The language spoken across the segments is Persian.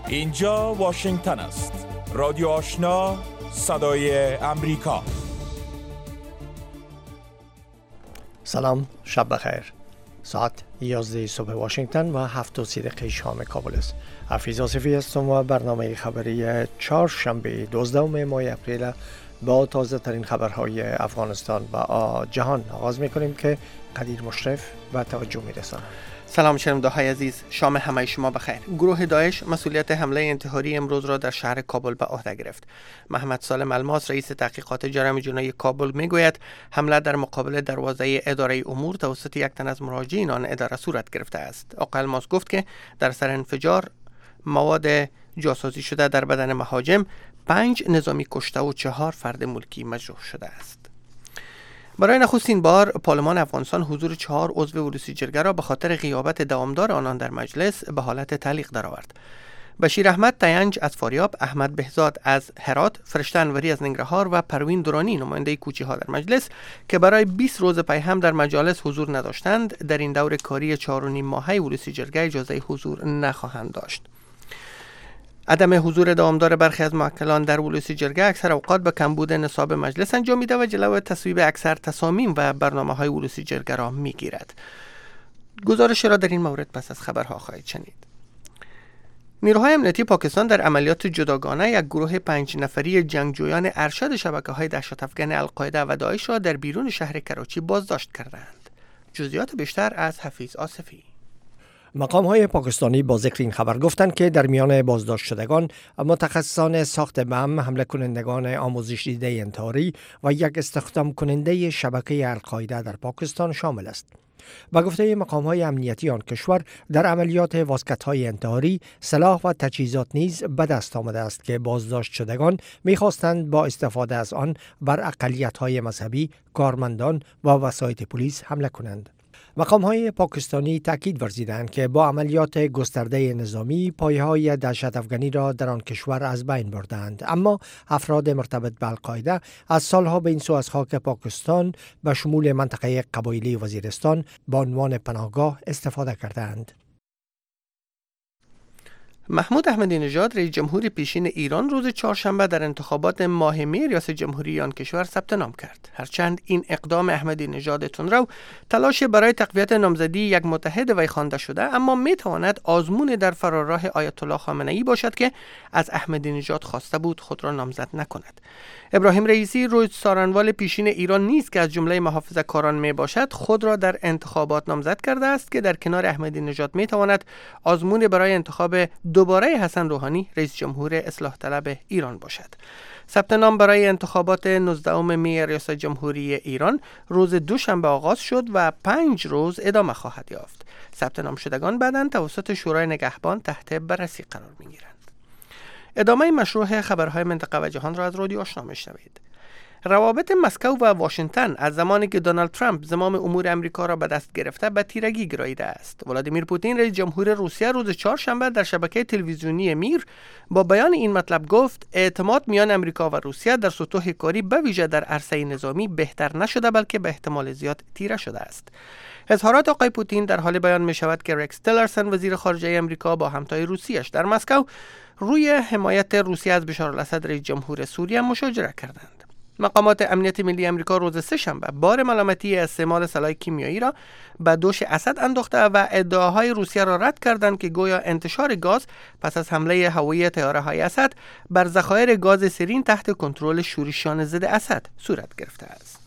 اینجا واشنگتن است. رادیو آشنا، صدای امریکا. سلام، شب بخیر. ساعت 11 صبح واشنگتن و 7:30 شام کابل است. حفیظ آصفی هستم و برنامه خبری چهارشنبه 12 ماه اپریل با تازه ترین خبرهای افغانستان و جهان آغاز میکنیم که قدیر مشرف و توجه میرساند. سلام شنونده‌های عزیز، شام همه شما بخیر. گروه داعش مسئولیت حمله انتحاری امروز را در شهر کابل به عهده گرفت. محمد سالم الماس رئیس تحقیقات جرایم جنایی کابل میگوید حمله در مقابل دروازه اداره امور توسط یک تن از مراجعین آن اداره صورت گرفته است. آقای الماس گفت که در اثر انفجار مواد جاسازی شده در بدن مهاجم 5 نظامی کشته و 4 فرد ملکی مجروح شده است. برای نخستین بار پارلمان افغانستان حضور 4 عضو ولسی جرگه را به خاطر غیابت دوامدار آنان در مجلس به حالت تعلیق درآورد. بشیر احمد تینج از فاریاب، احمد بهزاد از هرات، فرشته انوری از ننگرهار و پروین درانی نماینده کوچی ها در مجلس که برای 20 روز پی هم در مجالس حضور نداشتند، در این دور کاری 4.5 ماهه ولسی جرگه اجازه حضور نخواهند داشت. عدم حضور دوامدار برخی از موکلان در ولسی جرگه اکثر اوقات به کمبود نصاب مجلس انجام میده و جلو تصویب اکثر تصامیم و برنامه‌های ولسی جرگه را میگیرد. گزارش را در این مورد پس از خبرها خواهید شنید. نیروهای امنیتی پاکستان در عملیات جداگانه یک گروه 5 نفری جنگجویان ارشد شبکه‌های دهشت افکن القاعده و داعش را در بیرون شهر کراچی بازداشت کردند. جزئیات بیشتر از حفیظ آصفی. مقام‌های پاکستانی با ذکر این خبر گفتند که در میان بازداشت شدگان متخصصان ساخت بم، حمله کنندگان آموزش دیده انتحاری و یک استخدام کننده شبکه القاعده در پاکستان شامل است. با گفته مقام‌های امنیتی آن کشور در عملیات واسکت‌های انتحاری سلاح و تجهیزات نیز به دست آمده است که بازداشت شدگان می‌خواستند با استفاده از آن بر اقلیت‌های مذهبی، کارمندان و وسایط پلیس حمله کنند. مقام‌های پاکستانی تاکید ورزیدند که با عملیات گسترده نظامی پایه‌های دهشت افغانی را در آن کشور از بین بردند، اما افراد مرتبط به القاعده از سالها به این سو از خاک پاکستان به شمول منطقه قبایلی وزیرستان با عنوان پناهگاه استفاده کردند. محمود احمدی نژاد رئیس جمهور پیشین ایران روز چهارشنبه در انتخابات ماه می ریاست جمهوری آن کشور ثبت نام کرد. هرچند این اقدام احمدی نژاد تندرو تلاش برای تقویت نامزدی یک متحد وی خوانده شده، اما می تواند آزمون در فراراه آیت الله خامنه‌ای باشد که از احمدی نژاد خواسته بود خود را نامزد نکند. ابراهیم رئیسی رئیس سارنوال پیشین ایران نیز که از جمله محافظه‌کاران می باشد خود را در انتخابات نامزد کرده است که در کنار احمدی نژاد می تواند آزمون برای انتخاب دوباره حسن روحانی رئیس جمهور اصلاح طلب ایران باشد. ثبت نام برای انتخابات 19 می ریاست جمهوری ایران روز دوشنبه آغاز شد و 5 روز ادامه خواهد یافت. ثبت نام شدگان بعداً توسط شورای نگهبان تحت بررسی قرار می گیرند. ادامه مشروع خبرهای منطقه و جهان را از رادیو آشنا میشنوید. روابط مسکو و واشنگتن از زمانی که دونالد ترامپ زمام امور امریکا را به دست گرفته به تیرگی گراییده است. ولادیمیر پوتین رئیس جمهور روسیه روز چهارشنبه در شبکه تلویزیونی میر با بیان این مطلب گفت اعتماد میان امریکا و روسیه در سطوح کاری به ویژه در عرصه نظامی بهتر نشده بلکه به احتمال زیاد تیره شده است. اظهارات آقای پوتین در حال بیان می شود که رکس تیلرسن وزیر خارجه امریکا با همتای روسیش در مسکو روی حمایت روسیه از بشار الاسد رئیس جمهور سوریه مشاجره کردند. مقامات امنیت ملی امریکا روز سه‌شنبه بار ملامتی استعمال سلاح کیمیایی را به دوش اسد انداخته و ادعاهای روسیه را رد کردند که گویا انتشار گاز پس از حمله هوایی طیاره‌های اسد بر ذخایر گاز سرین تحت کنترل شورشیان ضد اسد صورت گرفته است.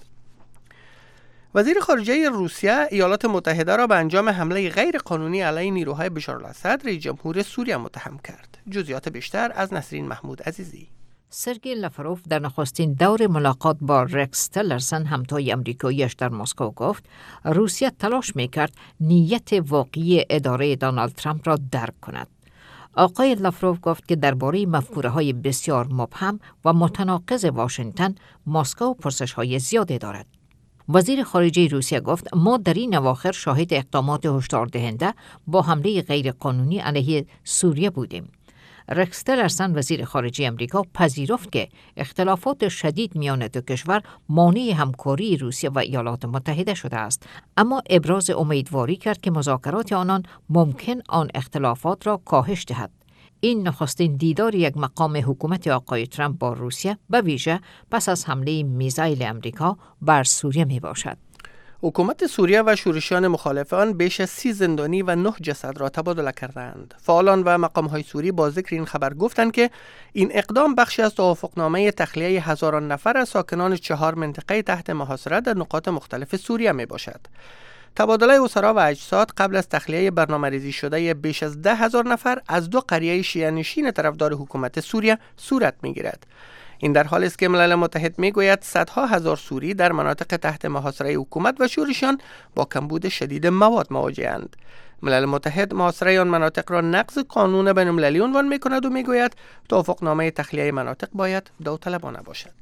وزیر خارجه روسیه ایالات متحده را به انجام حمله غیر قانونی علیه نیروهای بشار الاسد رئیس جمهور سوریه متهم کرد. جزئیات بیشتر از نسرین محمود عزیزی. سرگئی لاوروف در نخستین دور ملاقات با رکس تیلرسن همتای امریکاییش در مسکو گفت روسیه تلاش میکرد نیت واقعی اداره دونالد ترامپ را درک کند. آقای لاوروف گفت که درباره مفکوره‌های بسیار مبهم و متناقض واشنگتن مسکو پرسش‌های زیادی دارد. وزیر خارجه روسیه گفت ما در این اواخر شاهد اقدامات هشدار دهنده با حمله غیرقانونی علیه سوریه بودیم. رکس تیلرسن وزیر خارجه امریکا پذیرفت که اختلافات شدید میان دو کشور مانع همکاری روسیه و ایالات متحده شده است، اما ابراز امیدواری کرد که مذاکرات آنان ممکن آن اختلافات را کاهش دهد. این نخستین دیدار یک مقام حکومت آقای ترامپ با روسیه به ویژه پس از حمله میزایل امریکا بر سوریه می باشد. حکومت سوریه و شورشیان مخالف آن بیش از 30 زندانی و 9 جسد را تبادله کردند. فعالان و مقام‌های سوری با ذکر این خبر گفتند که این اقدام بخشی از توافقنامه تخلیه هزاران نفر از ساکنان 4 منطقه تحت محاصره در نقاط مختلف سوریه می باشد. تبادله اسرا و اجساد قبل از تخلیه برنامه‌ریزی شده بیش از 10,000 نفر از 2 قریه شیعه‌نشین طرفدار حکومت سوریه صورت می‌گیرد. این در حالی است که ملل متحد میگوید صدها هزار سوری در مناطق تحت محاصره حکومت و شورشیان با کمبود شدید مواد مواجه‌اند. ملل متحد محاصره آن مناطق را نقض قانون بین‌المللی عنوان می‌کند و میگوید توافقنامه تخلیه مناطق باید داوطلبانه باشد.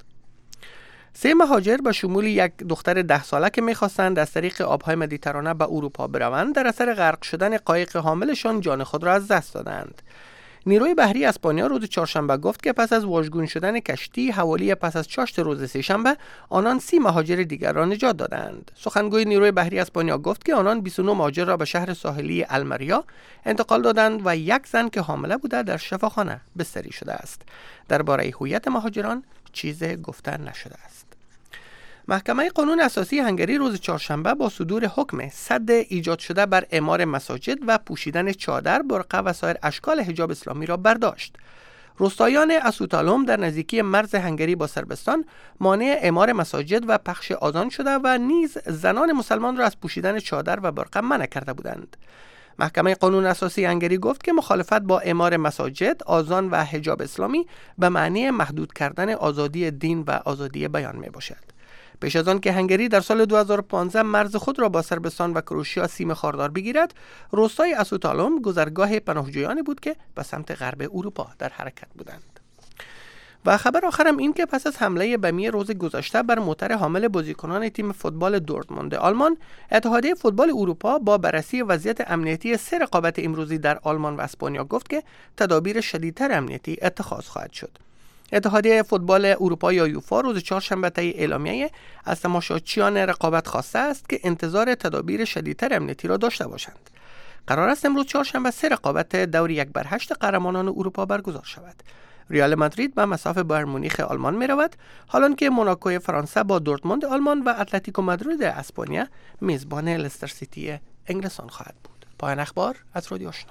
3 مهاجر به شمول یک دختر 10 ساله که می‌خواستند از طریق آب‌های مدیترانه به اروپا بروند در اثر غرق شدن قایق حاملشان جان خود را از دست دادند. نیروی بحری اسپانیا روز چهارشنبه گفت که پس از واژگون شدن کشتی حوالی پس از چاشت روز سه‌شنبه آنان 30 مهاجر دیگر را نجات دادند. سخنگوی نیروی بحری اسپانیا گفت که آنان 29 مهاجر را به شهر ساحلی المریا انتقال دادند و یک زن که حامله بوده در شفاخانه بستری شده است. درباره هویت مهاجران چیزی گفته نشده است. محکمه قانون اساسی هنگری روز چهارشنبه با صدور حکم سد ایجاد شده بر اعمار مساجد و پوشیدن چادر، برقع و سایر اشکال حجاب اسلامی را برداشت. روستایان اسوتالوم در نزدیکی مرز هنگری با صربستان مانع اعمار مساجد و پخش آذان شده و نیز زنان مسلمان را از پوشیدن چادر و برقع منع کرده بودند. محکمه قانون اساسی هنگری گفت که مخالفت با اعمار مساجد، آذان و حجاب اسلامی به معنی محدود کردن آزادی دین و آزادی بیان می باشد. پیش از آن که هنگری در سال 2015 مرز خود را با صربستان و کروشیا سیم خاردار بگیرد، روستای اسوتالوم گذرگاه پناهجویانی بود که به سمت غرب اروپا در حرکت بودند. و خبر آخرم این که پس از حمله بمی روز گذشته بر موتر حامل بازیکنان تیم فوتبال دورتموند آلمان، اتحادیه فوتبال اروپا با بررسی وضعیت امنیتی 3 رقابت امروزی در آلمان و اسپانیا گفت که تدابیر شدیدتر امنیتی اتخاذ خواهد شد. اتحادیه فوتبال اروپا یا یوفا روز چهارشنبه طی اعلامیه از تماشاچیان رقابت خواسته است که انتظار تدابیر شدیدتر امنیتی را داشته باشند. قرار است امروز چهارشنبه 3 رقابت دور 1/8 قهرمانان اروپا برگزار شود. ریال مادرید به مصاف بایر مونیخ آلمان می رود، حالان که موناکو فرانسه با دورتموند آلمان و اتلتیکو مادرید اسپانیا میزبان لستر سیتی انگلستان خواهد بود. پایان اخبار از رادیو آشنا.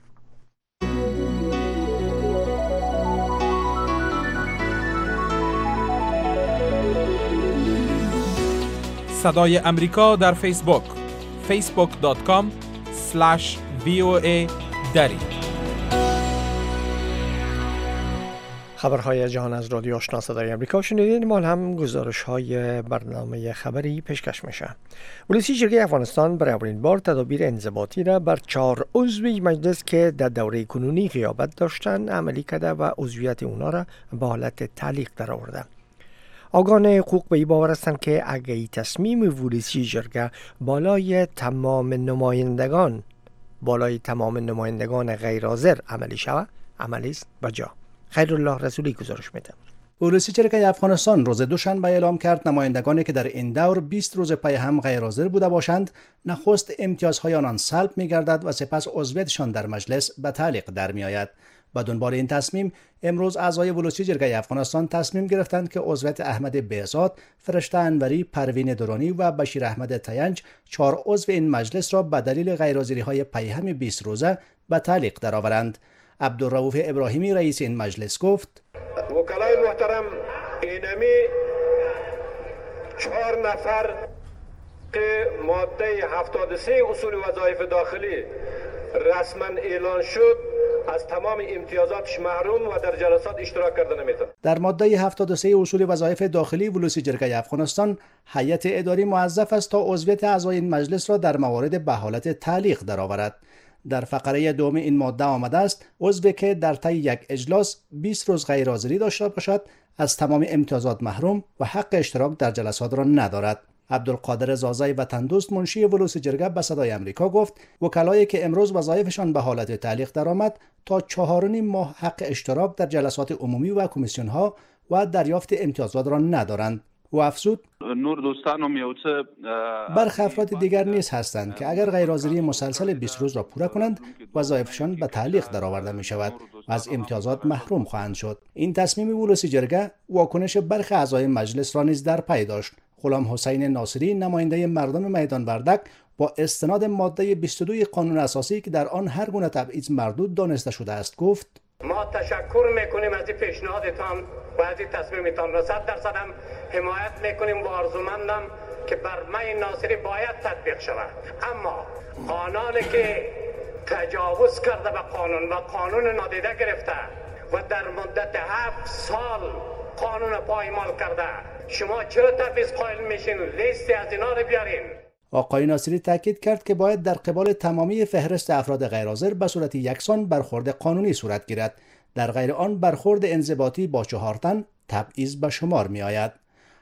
صدای امریکا در فیسبوک facebook.com/VOA دری. خبرهای جهان از رادیو آشنا صدای امریکا شنیدین. ما هم گزارش های برنامه خبری پیشکش میشه. ولسی جرگه افغانستان برای اولین بار تدابیر انضباطی را بر 4 عضوی مجلس که در دوره کنونی غیابت داشتند عملی کرده و عضویت اونا را به حالت تعلیق درآورده. آگاهان حقوق به این باور هستند که اگه این تصمیم ولسی جرگه بالای تمام نمایندگان غیر حاضر عملی شود، عملی است بجا. خیرالله رسولی گزارش میده. ولسی جرگه افغانستان روز دوشنبه اعلام کرد نمایندگانی که در این دور 20 روز پی هم غیر حاضر بوده باشند، نخست امتیازهای آنان سلب می‌گردد و سپس عضویتشان در مجلس به تعلیق در می‌آید. با دنبال این تصمیم امروز اعضای ولسی جرگه افغانستان تصمیم گرفتند که عضویت احمد بهزاد، فرشته انوری، پروین درانی و بشیر احمد تینج 4 عضو این مجلس را به دلیل غیرحاضری‌های پی هم 20 روزه به تعلیق درآورند. عبدالرؤوف ابراهیمی رئیس این مجلس گفت: وکلای محترم، اینمی 4 نفر که ماده 73 اصول وظایف داخلی رسما اعلان شد از تمام امتیازاتش محروم و در جلسات اشتراک کرده نمیتونه. در ماده 73 اصول وظایف داخلی ولسی جرگه افغانستان هیئت اداری موظف است تا عضویت اعضای این مجلس را در موارد به حالت تعلیق درآورد. در فقره دوم این ماده آمده است عضوی که در طی یک اجلاس 20 روز غیرحاضری داشته باشد از تمام امتیازات محروم و حق اشتراک در جلسات را ندارد. عبدالقادر زازای وطندوست منشی ولسی جرگه به صدای امریکا گفت وکلایی که امروز وظایفشان به حالت تعلیق درآمد تا 4.5 ماه حق اشتراک در جلسات عمومی و کمیسیون‌ها و دریافت امتیازات را ندارند. و افزود نور دوستانم یو څه برخی افراد دیگر نیز هستند که اگر غیرحاضری مسلسل 20 روز را پوره کنند وظایفشان به تعلیق درآورده می شود و از امتیازات محروم خواهند شد. این تصمیم ولسی جرگه واکنش برخی اعضای مجلس را نیز در پی داشت. غلام حسین ناصری نماینده مردم میدان وردک با استناد ماده 22 قانون اساسی که در آن هر گونه تبعیض مردود دانسته شده است گفت ما تشکر میکنیم از این پیشنهادتان و از این تصمیمتان را 100% هم حمایت میکنیم و آرزومندم که برمه ناصری باید تطبیق شود. اما آنانی که تجاوز کرده به قانون و قانون نادیده گرفته و در مدت 7 سال قانون پایمال کرده، شما چرا تبعیض قائل میشین؟ لیستی از اینا رو بیارین. آقای ناصری تاکید کرد که باید در قبال تمامی فهرست افراد غیرحاضر به صورت یکسان برخورد قانونی صورت گیرد. در غیر آن برخورد انضباطی با 4 تن تبعیض به شمار می آید.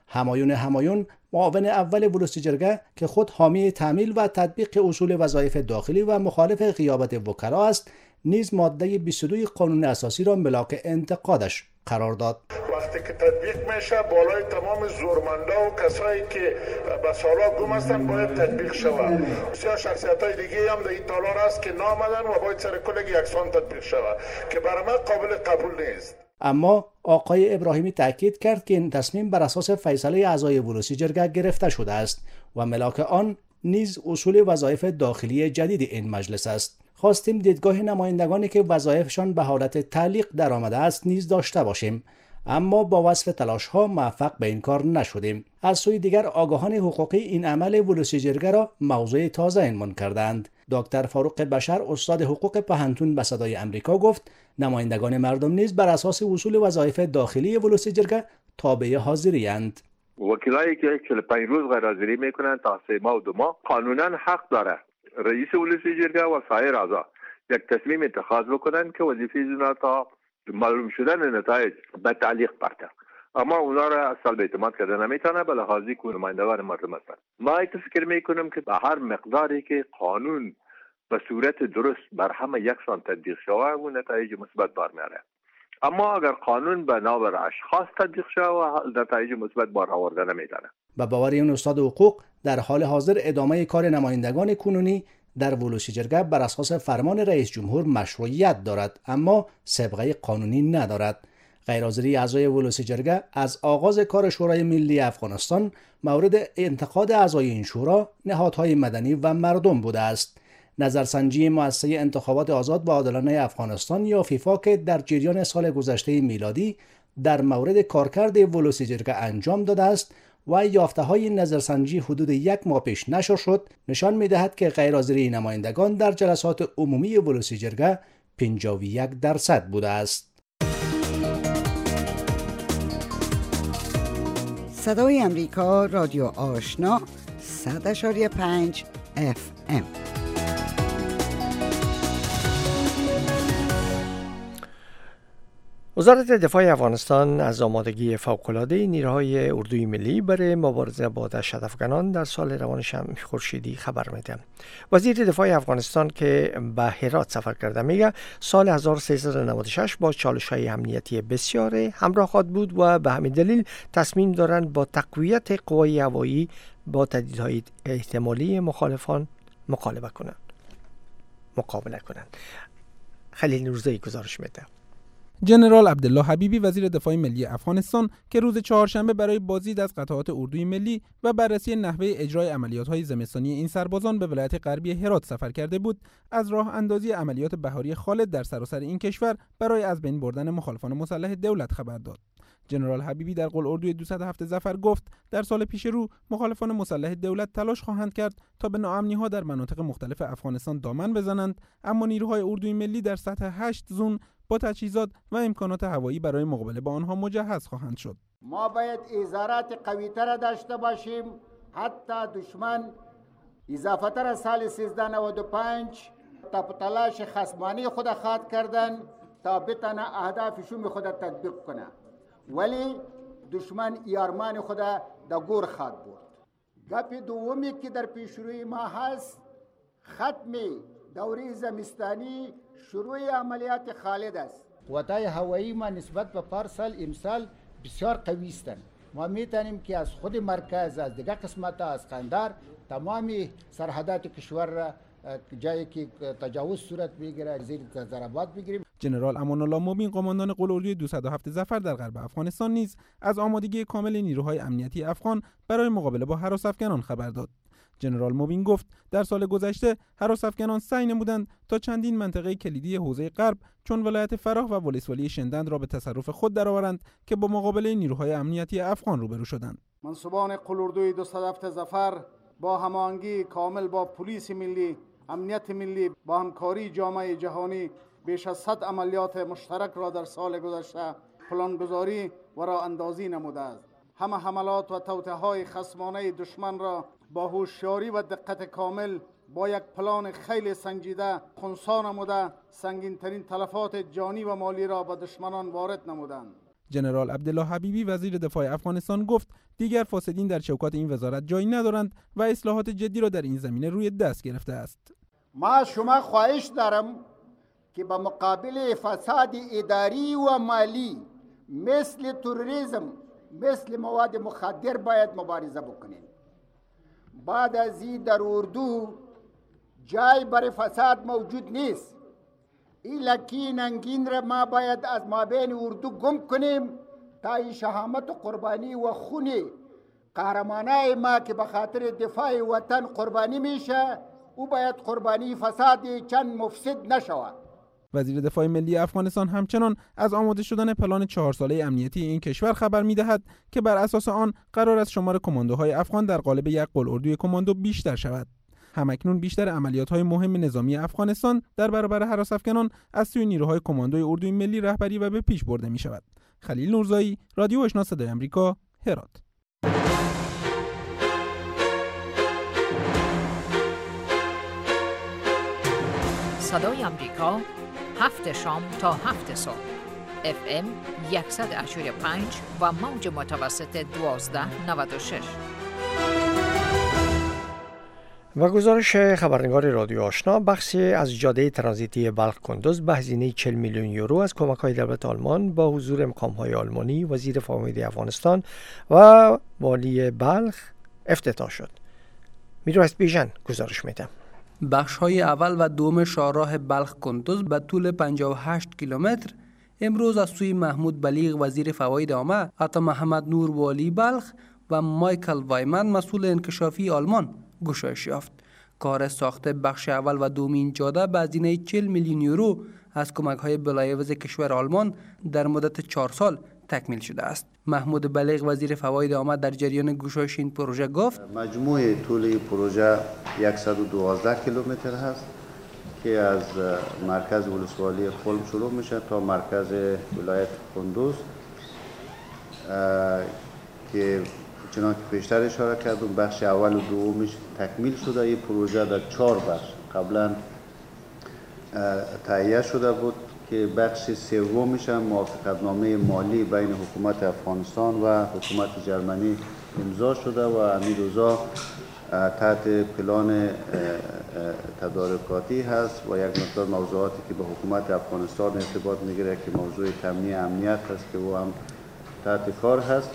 همایون معاون اول ولسی جرگه که خود حامی تعمیل و تطبیق اصول وظایف داخلی و مخالف غیابت وکلا است، نیز ماده 22 قانون اساسی را ملاک انتقادش قرار داد. وقتی که تطبیق میشه بالای تمام زورمندا و کسایی که به سالا گم هستن باید تطبیق شود. بسیار شخصیت‌های دیگه هم در این تالار هست که نامدن و باید سر کل یکسان تطبیق شود که برای من قابل قبول نیست. اما آقای ابراهیمی تاکید کرد که این تصمیم بر اساس فیصله اعضای ولسی جرگه گرفته شده است و ملاک آن نیز اصول وظایف داخلی جدید این مجلس است. خواستیم دیدگاه نمایندگانی که وظایفشان به حالت تعلیق درآمده است نیز داشته باشیم، اما با وصف تلاش‌ها موفق به این کار نشدیم. از سوی دیگر آگاهان حقوقی این عمل ولسی جرگه را موضوع تازه عنوان کردند. دکتر فاروق بشر استاد حقوق پهنتون به صدای امریکا گفت نمایندگان مردم نیز بر اساس اصول وظایف داخلی ولسی جرگه تابع حاضری‌اند. وکلایی که 45 روز غیرحاضری میکنن تا 3 ماه و 2 ماه قانونا حق داره رئیس ولسی جرگه و سایر اعضا یک تصمیم اتخاذ بکنن که وظیفه اینا تا معلوم شدن نتایج به تعلیق برده، اما اونا را سلب اعتماد کرده نمیتونه به لحاظ که نمایندگان مردم هستند. ما فکر میکنم که به هر مقداری که قانون به صورت درست بر همه یکسان تطبیق شود و نتایج مثبت بار میاره، اما اگر قانون به نابر اشخاص تطبیق شود نتایج مثبت بار آورده نمیتونه. به باور این استاد حقوق در حال حاضر ادامه کار نمایندگان کنونی در ولسی جرگه بر اساس فرمان رئیس جمهور مشروعیت دارد، اما سابقه قانونی ندارد. غیرحاضری اعضای ولسی جرگه از آغاز کار شورای ملی افغانستان مورد انتقاد اعضای این شورا، نهادهای مدنی و مردم بوده است. نظرسنجی مؤسسه انتخابات آزاد و عادلانه افغانستان یا فیفا که در جریان سال گذشته میلادی در مورد کارکرد ولسی جرگه انجام داده است و یافته‌های نظرسنجی حدود 1 ماه پیش نشر شد، نشان می‌دهد که غیرحاضری نمایندگان در جلسات عمومی ولسی جرگه 51% بوده است. صدای امریکا رادیو آشنا 100.5 FM. وزارت دفاع افغانستان از آمادگی فوق‌العاده نیروهای اردوی ملی برای مبارزه با دهشت‌افکنان در سال روان شمع خورشیدی خبر میده. وزیر دفاع افغانستان که به هرات سفر کرده میگه سال 1396 با چالش‌های امنیتی بسیار همراه خواهد بود و به همین دلیل تصمیم دارند با تقویت قوای هوایی با تهدیدهای احتمالی مخالفان مقابله کنند. خلیل نورزی گزارش میده. جنرال عبدالله حبیبی وزیر دفاع ملی افغانستان که روز چهارشنبه برای بازدید از قطعات اردوی ملی و بررسی نحوه اجرای عملیات‌های زمستانی این سربازان به ولایت غربی هرات سفر کرده بود، از راه اندازی عملیات بهاری خالد در سراسر این کشور برای از بین بردن مخالفان مسلح دولت خبر داد. جنرال حبیبی در قول اردوی 207 ظفر گفت در سال پیش رو مخالفان مسلح دولت تلاش خواهند کرد تا به ناامنی‌ها در مناطق مختلف افغانستان دامن بزنند، اما نیروهای اردوی ملی در سطح 8 زون با تجهیزات و امکانات هوایی برای مقابله با آنها مجهز خواهند شد. ما باید ایزارات قوی‌تر داشته باشیم. حتی دشمن اضافتر از سال 1395 تا تلاش خصمانه خود خواهد کردن تا بتانه اهدافشون خود تطبیق کنه، ولی دشمن یارمان خود در گور خواهد برد. گپ دومی که در پیشروی ما هست ختم دوره زمستانی، شروع عملیات خالد است. قوت‌های هوایی ما نسبت به پارسال امسال بسیار قوی هستند. ما میتونیم که از خود مرکز، از دیگر قسمت از قندار، تمامی سرحدات کشور را جایی که تجاوز صورت بگیره زیر ضربات بگیریم. ژنرال امان الله مبین قماندان قلاردوی 207 ظفر در غرب افغانستان نیز از آمادگی کامل نیروهای امنیتی افغان برای مقابله با هراس‌افکنان خبر داد. ژنرال مبین گفت در سال گذشته هراس‌افکنان سعی نمودند تا چندین منطقه کلیدی حوزه غرب چون ولایت فراه و ولسوالی شندند را به تصرف خود درآورند که با مقابله نیروهای امنیتی افغان روبرو شدند. منصوبان قلاردوی 207 ظفر با هماهنگی کامل با پلیس ملی، امنیت ملی، با همکاری جامعه جهانی بیش از 100 عملیات مشترک را در سال گذشته پلانگذاری و راه اندازی نموده است. همه حملات و توطئه‌های خصمانه دشمن را با هوشیاری و دقت کامل با یک پلان خیلی سنجیده خنثی نموده سنگین‌ترین تلفات جانی و مالی را به دشمنان وارد نمودند. ژنرال عبدالله حبیبی وزیر دفاع افغانستان گفت دیگر فاسدین در چوکات این وزارت جایی ندارند و اصلاحات جدی را در این زمینه روی دست گرفته است. ما از شما خواهش دارم که به مقابل فساد اداری و مالی مثل تروریسم، مثل مواد مخدر باید مبارزه بکنیم. بعد از این در اردو جای برای فساد موجود نیست. این لکی ننگین را ما باید از مابین اردو گم کنیم تا این شهامت و قربانی و خون قهرمانای ما که به خاطر دفاع وطن قربانی میشه او باید قربانی فساد چند مفسد نشود. وزیر دفاع ملی افغانستان همچنان از آماده شدن پلان 4 ساله امنیتی این کشور خبر می‌دهد که بر اساس آن قرار است شمار کماندوهای افغان در قالب یک قلاردوی کماندو بیشتر شود. همکنون بیشتر عملیات‌های مهم نظامی افغانستان در برابر هراس‌افکنان از سوی نیروهای کماندوی اردوی ملی رهبری و به پیش برده می‌شود. خلیل نورزایی، رادیو آشنا صدای آمریکا، هرات. صدای آمریکا 7 شام تا 7 صبح FM 100.5 و موج متوسط 1296. و گزارش خبرنگار رادیو آشنا، بخشی از جاده ترانزیتی بلخ کندوز به هزینه 40 میلیون یورو از کمک‌های دولت آلمان با حضور مقام‌های آلمانی، وزیر فامیلی افغانستان و والی بلخ افتتاح شد. میرویس بیژن گزارش میده. بخش‌های اول و دوم شاهراه بلخ کندوز به طول 58 کیلومتر امروز از سوی محمود بلیغ وزیر فواید عامه، عطا محمد نور والی بلخ و مایکل وایمن مسئول انکشافی آلمان گشایش یافت. کار ساخت بخش اول و دوم این جاده به هزینه 40 میلیون یورو از کمک‌های بلایوز کشور آلمان در مدت 4 سال تکمیل شده است. محمود بلیغ وزیر فواید عامه در جریان گشایش این پروژه گفت مجموع طول این پروژه 112 کیلومتر هست که از مرکز ولسوالی خلم شروع میشه تا مرکز ولایت کندوز که چنان که پیشتر اشاره کردم بخش اول و دومش تکمیل شده. این پروژه در 4 بخش قبلا تهیه شده بود که بخش سومش هم موافقتنامه مالی بین حکومت افغانستان و حکومت جرمنی امضا شده و همین روزا تحت پلان تدارکاتی هست و یک مقدار موضوعاتی که به حکومت افغانستان ارتباط میگیره که موضوع تامین امنیت هست که او هم تحت کار هست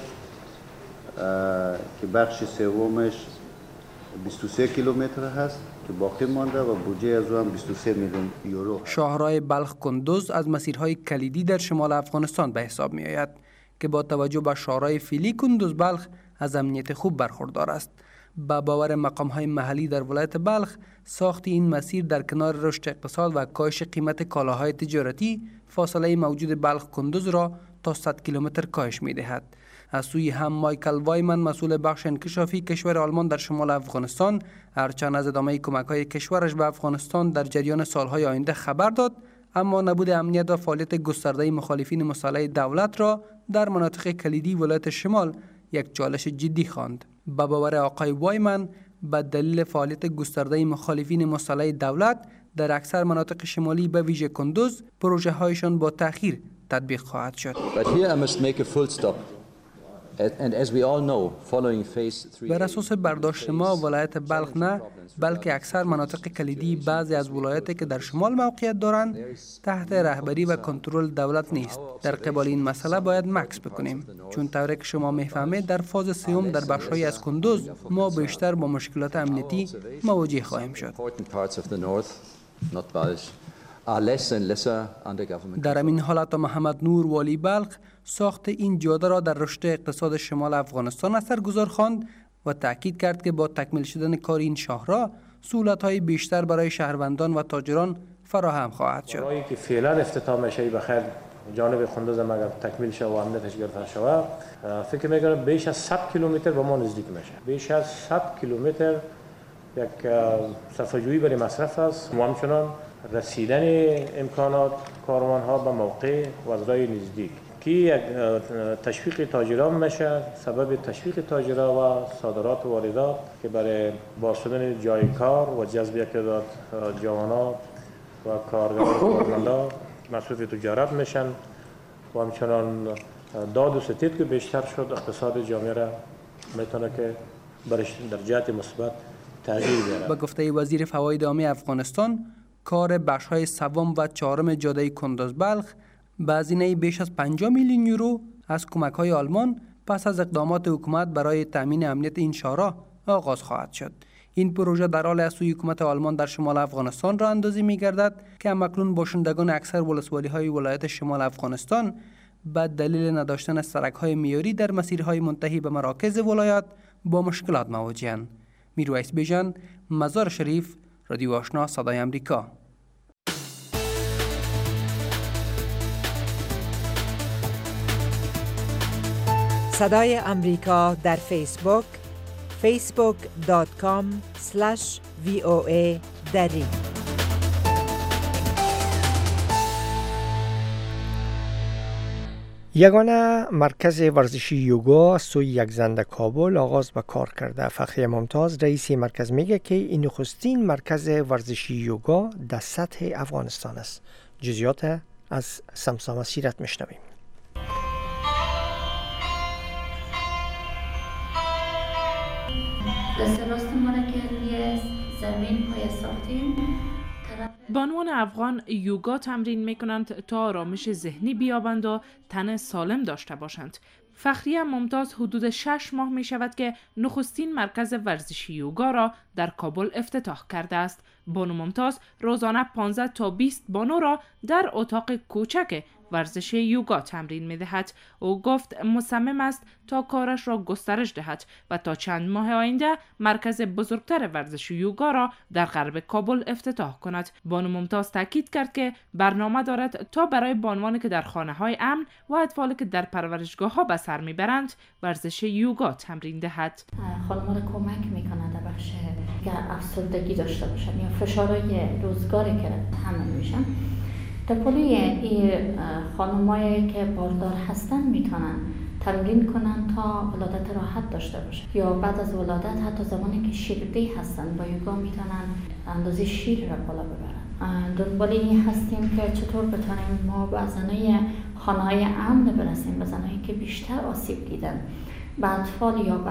که بخش سومش 23 کیلومتر هست که باقی مانده و بودجه از او هم 23 میلیون یورو. شاهراه بلخ کندوز از مسیرهای کلیدی در شمال افغانستان به حساب می آید که با توجه به شاهراه فیلی کندوز بلخ از امنیت خوب برخوردار است. با باور مقام‌های محلی در ولایت بلخ، ساخت این مسیر در کنار رشد اقتصاد و کاهش قیمت کالاهای تجارتی فاصله موجود بلخ کندوز را تا 100 کیلومتر کاهش می‌دهد. از سوی هم مایکل وایمن مسئول بخش انکشافی کشور آلمان در شمال افغانستان هرچند از ادامه کمک‌های کشورش به افغانستان در جریان سالهای آینده خبر داد، اما نبود امنیت و فعالیت گسترده مخالفین مسلح دولت را در مناطق کلیدی ولایت شمال یک چالش جدی خواند. با باور آقای وایمن به دلیل فعالیت گسترده مخالفین مسلح دولت در اکثر مناطق شمالی به ویژه کندوز پروژه هایشان با تأخیر تطبیق خواهد شد. But here I must make a full stop. بر اساس برداشت ما ولایت بلخ نه، بلکه اکثر مناطق کلیدی بعضی از ولایاتی که در شمال موقعیت دارند تحت رهبری و کنترل دولت نیست. در قبال این مسئله باید مکث بکنیم، چون طوری که شما میفهمید در فاز سوم در بخش‌های از کندوز ما بیشتر با مشکلات امنیتی مواجه خواهیم شد. در همین حالت محمد نور والی بلخ ساخت این جاده را در رشد اقتصاد شمال افغانستان اثرگذار خواند و تاکید کرد که با تکمیل شدن کار این شاهراه سهولت‌های بیشتر برای شهروندان و تاجران فراهم خواهد شد. راهی که فعلا افتتاح میشه بخیر جانب کندوز اگر تکمیل شه و امنیتش گرفته شود، فکر می‌کنم بیش از 100 کیلومتر به ما نزدیک میشه. بیش از 100 کیلومتر یک صرفه‌جویی برای مصرف است و همچنان رسیدن امکانات کاروان‌ها به موقع و از راه نزدیک که یک تشویق تاجران میشه، سبب تشویق تاجران و صادرات و واردات که برای باز شدن جای کار و جذب یک تعداد جوانان و کارمندان مصروف تجارت میشن و همچنان داد و ستید که بیشتر شد اقتصاد جامعه را میتونه که در جهت مثبت تغییر بیاره. به گفته وزیر فواید عامه افغانستان، کار بخش‌های سوم و چهارم جاده کندوز بلخ به هزینه بیش از 50 میلیون یورو از کمک‌های آلمان پس از اقدامات حکومت برای تامین امنیت این شاهراه آغاز خواهد شد. این پروژه در حال از سوی حکومت آلمان در شمال افغانستان را اندازی می‌گردد که همکنون باشندگان اکثر ولسوالی‌های ولایت شمال افغانستان به دلیل نداشتن سرک‌های معیاری در مسیرهای منتهی به مراکز ولایت با مشکلات مواجه‌اند. میرویس بیژن، مزار شریف، رادیو آشنا صدای آمریکا. صدای آمریکا در فیسبوک facebook.com/VOA دری. یگانه مرکز ورزشی یوگا سوی یک زنده کابل آغاز به کار کرده. فخری ممتاز رئیس مرکز میگه که این نخستین مرکز ورزشی یوگا در سطح افغانستان است. جزئیات از سمسام سیرت میشنویم. دست راست ما را که روی زمین پای ساختیم. بانوان افغان یوگا تمرین می کنند تا آرامش ذهنی بیابند و تن سالم داشته باشند. فخریه ممتاز حدود 6 ماه می شود که نخستین مرکز ورزشی یوگا را در کابل افتتاح کرده است. بانو ممتاز روزانه 15 تا 20 بانو را در اتاق کوچک ورزش یوگا تمرین می دهد. او گفت مصمم است تا کارش را گسترش دهد و تا چند ماه آینده مرکز بزرگتر ورزش یوگا را در غرب کابل افتتاح کند. بانو ممتاز تاکید کرد که برنامه دارد تا برای بانوانی که در خانه های امن و اطفالی که در پرورشگاه ها به سر می برند ورزش یوگا تمرین دهد. خانم‌ها را کمک می‌کند در بخش که افسردگی داشته باشند یا فشارهای روزگاری که حمل میشن. در پلی این خانمایی که باردار هستن میتونن تمرین کنن تا ولادت راحت داشته باشه یا بعد از ولادت حتی زمانی که شیردهی هستن با یوگا میتونن اندازه شیر را بالا ببرن. دنبال این هستیم که چطور بتونیم ما به زنای خانه‌های امن برسیم، به زنایی که بیشتر آسیب دیدن، به اطفال یا به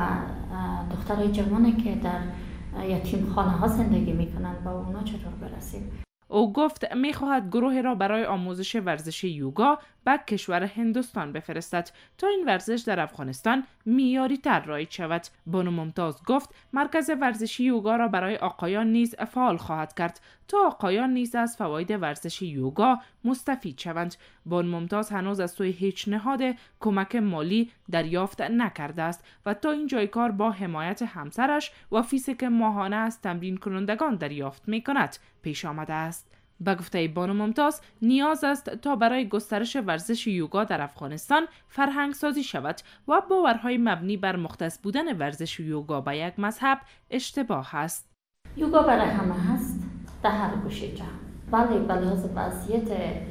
دخترای جوانی که در یتیمخانه ها زندگی میکنن با اونا چطور برسیم. او گفت می‌خواهد گروه را برای آموزش ورزش یوگا به کشور هندوستان بفرستد تا این ورزش در افغانستان معیاری تر رایج شود. بانو ممتاز گفت مرکز ورزشی یوگا را برای آقایان نیز فعال خواهد کرد تا آقایان نیز از فواید ورزش یوگا مستفید شوند. بانو ممتاز هنوز از سوی هیچ نهاد کمک مالی دریافت نکرده است و تا این جای کار با حمایت همسرش و فیسی که ماهانه از تمرین کنندگان دریافت می‌کند پیش آمده است. به گفته بانو ممتاز نیاز است تا برای گسترش ورزش یوگا در افغانستان فرهنگ سازی شود و باورهای مبنی بر مختص بودن ورزش یوگا به یک مذهب اشتباه است. یوگا برای همه هست در هر گوشه جهان، ولی به لحاظ وضعیت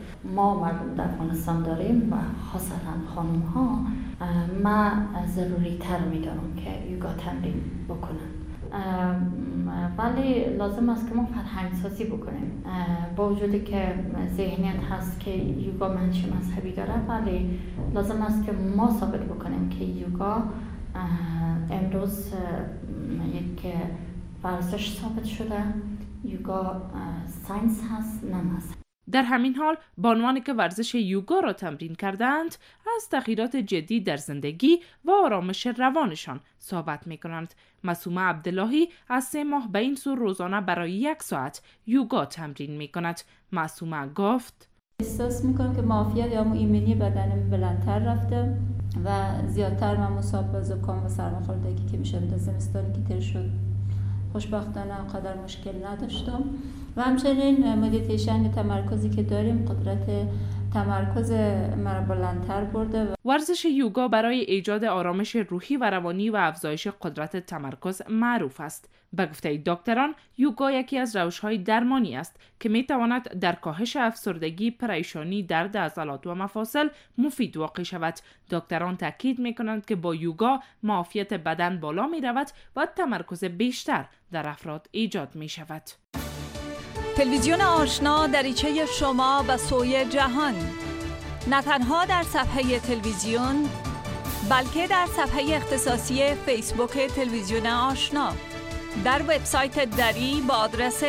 ما مردم در افغانستان داریم و خاصتا خانم ها، ما ضروری تر می‌دانم که یوگا تمرین بکنن. ولی لازم است که ما فرهنگ سازی بکنیم. با وجودی که ذهنیت هست که یوگا منشأ مذهبی داره، ولی لازم است که ما ثابت بکنیم که یوگا امروز یک ورزش ثابت شده. یوگا ساینس هست، نه مذهب. در همین حال بانوانی که ورزش یوگا را تمرین کردند از تغییرات جدی در زندگی و آرامش روانشان صحبت می کنند. معصومه عبداللهی از 3 ماه به این سو روزانه برای 1 ساعت یوگا تمرین می کند. معصومه گفت احساس می کنم که معافیت یا ایمنی بدنم بلندتر رفته و زیادتر من مصاب به زکام و سرماخوردگی که میشه در زمستانی که تر شد خوشبختانه قدر مشکل نداشتم. و همچنین مدیتیشن تمرکزی که داریم قدرت تمرکز مرا بلندتر برده. ورزش یوگا برای ایجاد آرامش روحی و روانی و افزایش قدرت تمرکز معروف است. به گفته دکتران، یوگا یکی از روش‌های درمانی است که می‌تواند در کاهش افسردگی، پریشانی، درد عضلات و مفاصل مفید واقع شود. دکتران تاکید می‌کنند که با یوگا معافیت بدن بالا می‌رود و تمرکز بیشتر در افراد ایجاد می‌شود. تلویزیون آشنا دریچه شما به سوی جهان، نه تنها در صفحه تلویزیون بلکه در صفحه اختصاصی فیسبوک تلویزیون آشنا، در وبسایت دری با آدرس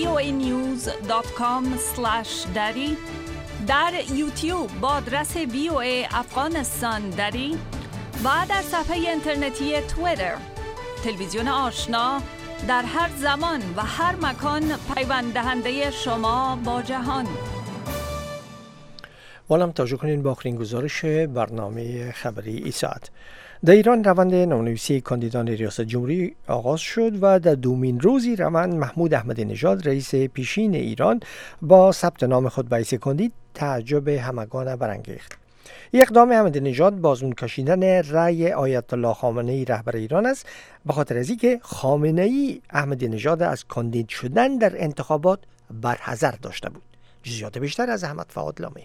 voanews.com/dari، در یوتیوب با آدرس VOA افغانستان دری و در صفحه اینترنتی توییتر. تلویزیون آشنا در هر زمان و هر مکان پیوند دهنده شما با جهان. والام توجه کنین با آخرین گزارش برنامه خبری ای ساعت. در ایران روند نامنویسی کاندیدان ریاست جمهوری آغاز شد و در دومین روزی روند محمود احمدی نژاد رئیس پیشین ایران با ثبت نام خود به حیث کاندید تعجب همگان برانگیخت. اقدام احمدی نژاد بازون کشیدن رأی آیت الله خامنه‌ای رهبر ایران است، به خاطر از اینکه خامنه‌ای احمدی نژاد از کاندید شدن در انتخابات برحذر داشته بود. جزئیات بیشتر از احمد فؤاد لامی.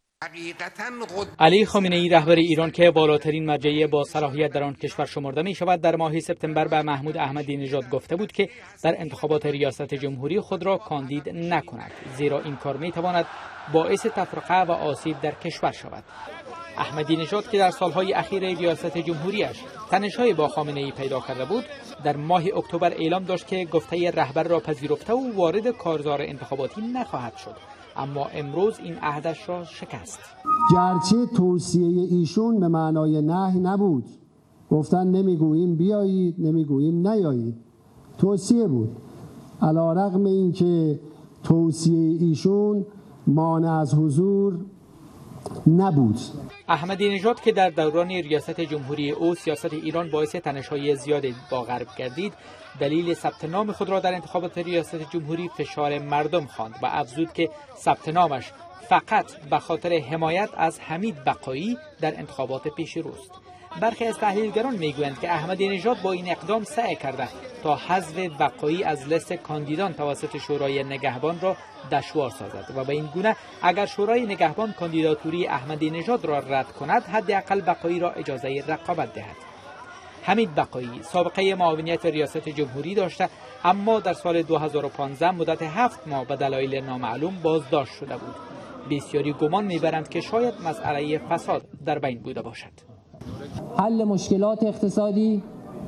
علی خامنه‌ای رهبر ایران که بالاترین مرجع با صلاحیت در آن کشور شمرده می شود، در ماه سپتامبر به محمود احمدی نژاد گفته بود که در انتخابات ریاست جمهوری خود را کاندید نکند، زیرا این کار می تواند باعث تفرقه و آسیب در کشور شود. احمدی نژاد که در سالهای اخیر ریاست جمهوریش تنش‌های با خامنه‌ای پیدا کرده بود، در ماه اکتبر اعلام داشت که گفته رهبر را پذیرفته و وارد کارزار انتخاباتی نخواهد شد، اما امروز این عهدش را شکست. گرچه توصیه ایشون به معنای نهی نبود، گفتن نمیگوییم بیایید، نمیگوییم نیایید، توصیه بود. علی‌رغم اینکه توصیه ایشون مانع از حضور نبود. احمدی نژاد که در دوران ریاست جمهوری او سیاست ایران باعث تنش‌های زیادی با غرب گردید، دلیل ثبت نام خود را در انتخابات ریاست جمهوری فشار مردم خواند و افزود که ثبت نامش فقط به خاطر حمایت از حمید بقایی در انتخابات پیش روست. برخی از تحلیلگران میگویند که احمدی نژاد با این اقدام سعی کرده تا حذف بقایی از لیست کاندیدان توسط شورای نگهبان را دشوار سازد و به این گونه اگر شورای نگهبان کاندیداتوری احمدی نژاد را رد کند، حداقل بقایی را اجازه رقابت دهد. حمید بقایی سابقه معاونیت ریاست جمهوری داشته، اما در سال 2015 مدت 7 ماه به دلایل نامعلوم بازداشت شده بود. بسیاری گمان میبرند که شاید مسئله فساد در بین بوده باشد. حل مشکلات اقتصادی،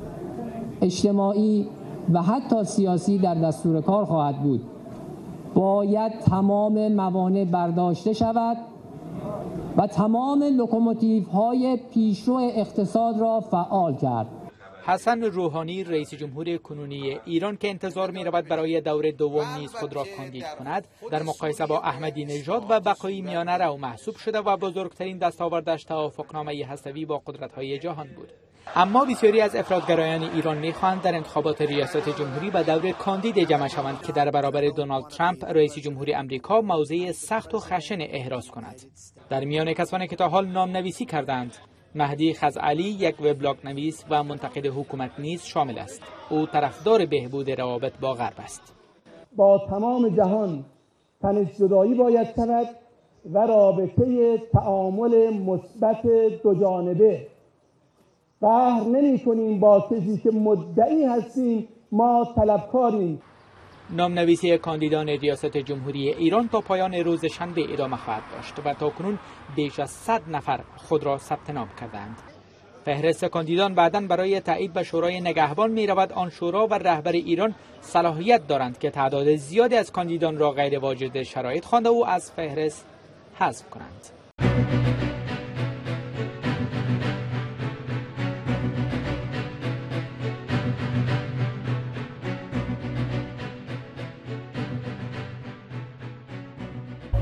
اجتماعی و حتی سیاسی در دستور کار خواهد بود. باید تمام موانع برداشته شود و تمام لوکوموتیوهای پیشرو اقتصاد را فعال کرد. حسن روحانی رئیس جمهور کنونی ایران که انتظار می رود برای دور دوم نیز خود را کاندید کند، در مقایسه با احمدی نژاد و بقایی میانه رو محسوب شده و بزرگترین دستاوردش توافقنامه هسته‌ای با قدرت‌های جهان بود. اما بسیاری از افراطگرایان ایران می‌خواهند در انتخابات ریاست جمهوری به دور کاندید جمع شوند که در برابر دونالد ترامپ رئیس جمهوری آمریکا موضع سخت و خشن احراز کند. در میان کسانی که تا حال نام‌نویسی کردند، مهدی خزعلی یک وبلاگ نویس و منتقد حکومت نیز شامل است. او طرفدار بهبود روابط با غرب است. با تمام جهان تنش‌زدایی باید شود و رابطه تعامل مثبت دو جانبه. قهر نمی کنیم با کسی که مدعی هستیم ما طلبکاریم. نامنویسی کاندیدان ریاست جمهوری ایران تا پایان روز شنبه ادامه خواهد داشت و تاکنون بیش از 100 نفر خود را ثبت نام کردند. فهرست کاندیدان بعداً برای تایید به شورای نگهبان می رود. آن شورا و رهبر ایران صلاحیت دارند که تعداد زیادی از کاندیدان را غیر واجد شرایط خوانده و از فهرست حذف کنند.